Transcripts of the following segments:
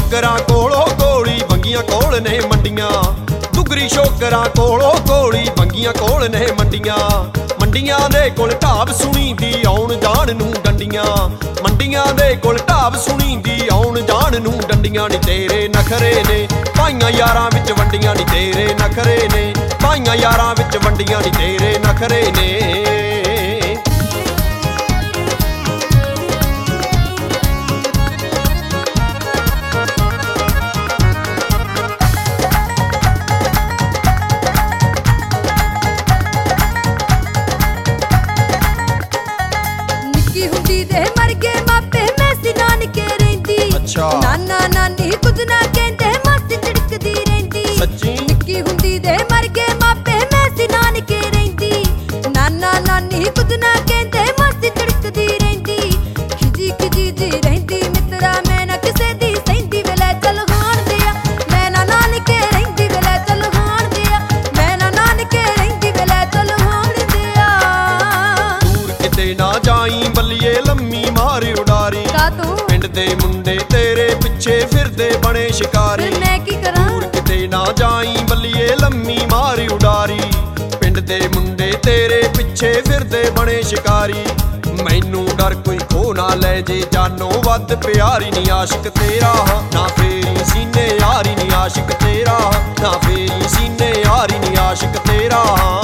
ਸ਼ੋਕਰਾਂ ਕੋਲੋਂ ਗੋਲੀ ਬੰਗੀਆਂ ਕੋਲ ਨੇ ਮੰਡੀਆਂ। ਦੁਗਰੀ ਸ਼ੋਕਰਾਂ ਕੋਲੋਂ ਗੋਲੀ ਬੰਗੀਆਂ ਕੋਲ ਨੇ ਮੰਡੀਆਂ। ਮੰਡੀਆਂ ਦੇ ਕੋਲ ਢਾਬ ਸੁਣੀ ਦੀ ਆਉਣ ਜਾਣ ਨੂੰ ਡੰਡੀਆਂ। ਮੰਡੀਆਂ ਦੇ ਕੋਲ ਢਾਬ ਸੁਣੀ ਦੀ ਆਉਣ ਜਾਣ ਨੂੰ ਡੰਡੀਆਂ। ਨੀ ਤੇਰੇ ਨਖਰੇ ਨੇ ਭਾਈਆਂ ਯਾਰਾਂ ਵਿੱਚ ਵੰਡੀਆਂ। ਨੀ ਤੇਰੇ ਨਖਰੇ ਨੇ ਭਾਈਆਂ ਯਾਰਾਂ ਵਿੱਚ ਵੰਡੀਆਂ। ਨੀ ਤੇਰੇ ਨਖਰੇ ਨੇ। ਨਾਨਾ ਨਾਨੀ ਕੁਝ ਨਾ ਕਹਿੰਦੇ ਮਾਸੀ ਝਿੜਕਦੀ ਰਹਿੰਦੀ। ਸੱਚੀ ਨਿੱਕੀ ਹੁੰਦੀ ਦੇ ਮਰ ਗਏ ਮਾਪੇ ਮੈਂ ਸੀ ਨਾਨਕੇ ਰਹਿੰਦੀ। ਨਾਨਾ ਨਾਨੀ ਕੁਝ ਨਾ ਕਹਿੰਦੇ ਮਾਸੀ ਝਿੜਕਦੀ ਰਹਿੰਦੀ। ਖਿਜੀ ਖਿਜੀ ਜੀ ਰਹਿੰਦੀ ਮਿੱਤਰਾ ਮੈਂ ਨਾ ਕਿਸੇ ਦੀ ਸਹਿੰਦੀ। ਵੇਲੇ ਚੱਲ ਹਾਣ ਦਿਆ ਮੈਂ ਨਾ ਨਾਨਕੇ ਰਹਿੰਦੀ। ਵੇਲੇ ਚੱਲ ਹਾਣ ਦਿਆ ਮੈਂ ਨਾ ਨਾਨਕੇ ਰਹਿੰਦੀ। ਵੇਲੇ ਚੱਲ ਹਾਣ ਦਿਆ। ਦੂਰ ਕਿਤੇ ਨਾ ਜਾਈ ਬੱਲੀਏ ਲੰਮੀ ਮਾਰ ਉਡਾਰੀ। ਪਿੰਡ ਦੇ ਮੁੰਡੇ ਤੇਰੇ ਪਿੱਛੇ ਫਿਰਦੇ ਬਣੇ ਸ਼ਿਕਾਰੀ। ਮੈਂ ਕੀ ਕਰਾਂ ਦੂਰ ਕਿਤੇ ਨਾ ਜਾਈ ਬੱਲੀਏ ਲੰਮੀ ਮਾਰ ਉਡਾਰੀ। ਪਿੰਡ ਦੇ ਮੁੰਡੇ ਤੇਰੇ ਪਿੱਛੇ ਫਿਰਦੇ ਬਣੇ ਸ਼ਿਕਾਰੀ। ਮੈਨੂੰ ਡਰ ਕੋਈ ਖੋ ਨਾ ਲੈ ਜੇ ਜਾਨੋਂ ਵੱਧ ਪਿਆਰੀ। ਨੀ ਆਸ਼ਿਕ ਤੇਰਾ ਨਾ ਫੇਰੀ ਸੀਨੇ ਯਾਰੀ। ਨੀ ਆਸ਼ਿਕ ਤੇਰਾ ਨਾ ਫੇਰੀ ਸੀਨੇ ਯਾਰੀ। ਨੀ ਆਸ਼ਿਕ ਤੇਰਾ।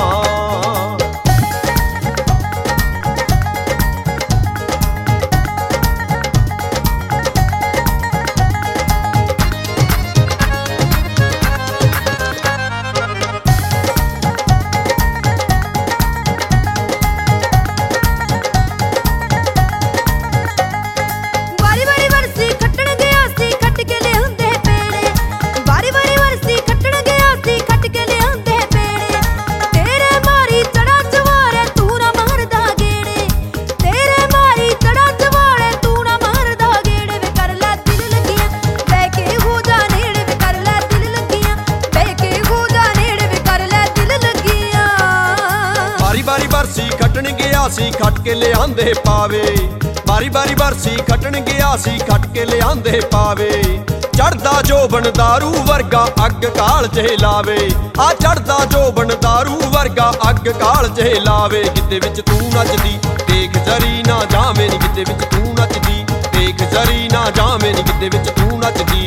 ਬਰਸੀ ਖੱਟਣ ਗਿਆ ਸੀ ਖੱਟ ਕੇ ਲਿਆਂਦੇ ਪਾਵੇ। ਬਾਰੀ ਬਾਰੀ ਬਰਸੀ ਖੱਟਣ ਗਿਆ ਸੀ ਖੱਟ ਕੇ ਲਿਆਂਦੇ ਪਾਵੇ। ਚੜਦਾ ਜੋਬਨ ਦਾਰੂ ਵਰਗਾ ਅੱਗ ਕਾਲ ਚ ਲਾਵੇ। ਆ ਚੜਦਾ ਜੋਬਨ ਦਾਰੂ ਵਰਗਾ ਅੱਗ ਕਾਲ ਚ ਲਾਵੇ। ਕਿਤੇ ਵਿੱਚ ਤੂੰ ਨੱਚਦੀ ਦੇਖ ਜਰੀ ਨਾ ਜਾਵੇਂ। ਨੀ ਕਿਤੇ ਵਿੱਚ ਤੂੰ ਨੱਚਦੀ ਦੇਖ ਜਰੀ ਨਾ ਜਾਵੇਂ। ਨੀ ਕਿਤੇ ਵਿੱਚ ਤੂੰ ਨੱਚਦੀ।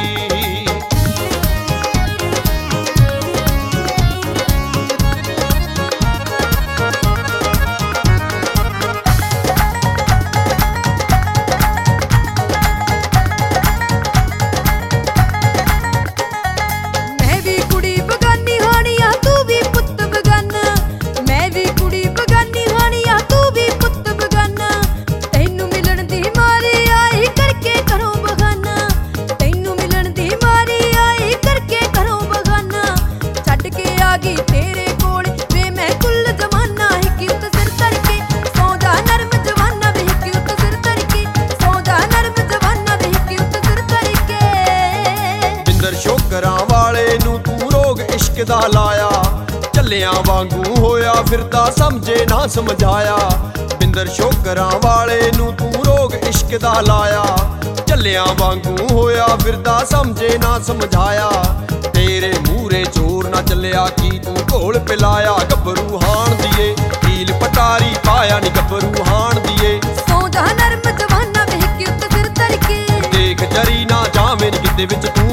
ਸ਼ੋਕਰਾਂ ਵਾਲੇ ਨੂੰ ਤੂੰ ਰੋਗ ਇਸ਼ਕ ਦਾ ਲਾਇਆ। ਝੱਲਿਆਂ ਵਾਂਗੂ ਹੋਇਆ ਫਿਰਦਾ ਸਮਝੇ ਨਾ ਸਮਝਾਇਆ। ਬਿੰਦਰ ਸ਼ੋਕਰਾਂ ਵਾਲੇ ਨੂੰ ਤੂੰ ਰੋਗ ਇਸ਼ਕ ਦਾ ਲਾਇਆ। ਝੱਲਿਆਂ ਵਾਂਗੂ ਹੋਇਆ ਫਿਰਦਾ ਸਮਝੇ ਨਾ ਸਮਝਾਇਆ। ਤੇਰੇ ਮੂਹਰੇ ਜ਼ੋਰ ਨਾ ਚੱਲਿਆ ਕੀ ਤੂੰ ਘੋਲ ਪਿਲਾਇਆ। ਗੱਭਰੂ ਹਾਣ ਦੀਏ ਹੀਲ ਪਟਾਰੀ ਪਾਇਆ। ਨੀ ਗੱਭਰੂ ਹਾਣ ਦੀਏ ਸੌਂ ਜਾ ਨਰਮ ਜਵਾਨਾ ਵੇਖ ਕੇ ਉੱਤੇ ਸਿਰ ਧਰ ਕੇ। ਦੇਖ ਜਰੀ ਨਾ ਜਾਵੇਂ। ਨੀ ਕਿਤੇ ਵਿੱਚ ਤੂੰ